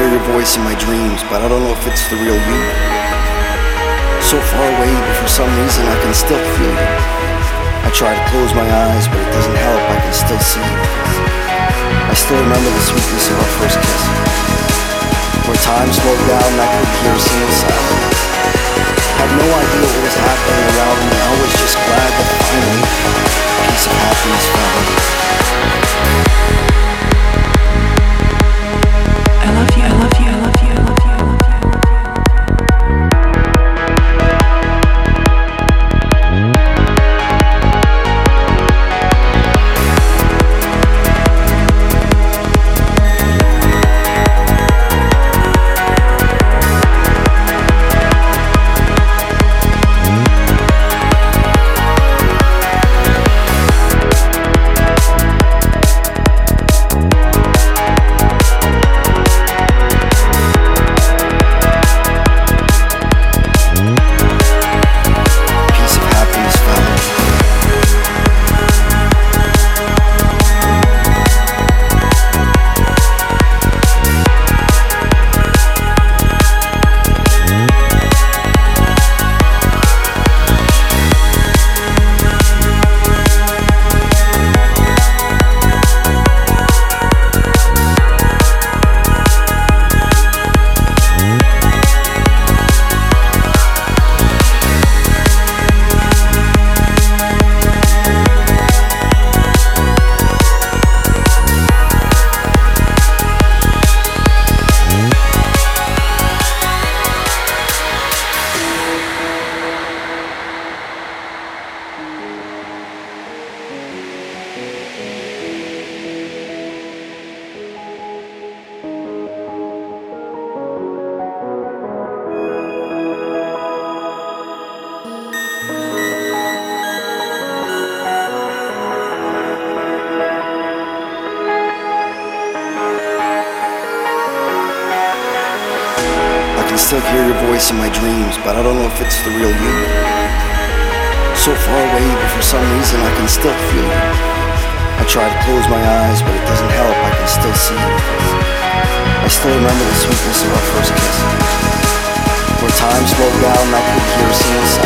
hear your voice in my dreams, but I don't know if it's the real you. So far away, but for some reason I can still feel you. I try to close my eyes, but it doesn't help, I can still see you. I still remember the sweetness of our first kiss, where time slowed down and I couldn't hear a single sound. Had no idea what was happening around me, I was just glad that finally a piece of happiness found me. I love you, I love you, I love you, I love you, I love you. I still hear your voice in my dreams, but I don't know if it's the real you. So far away, but for some reason I can still feel you. I try to close my eyes, but it doesn't help, I can still see you. I still remember the sweetness of our first kiss, where time slowed down and I couldn't hear a single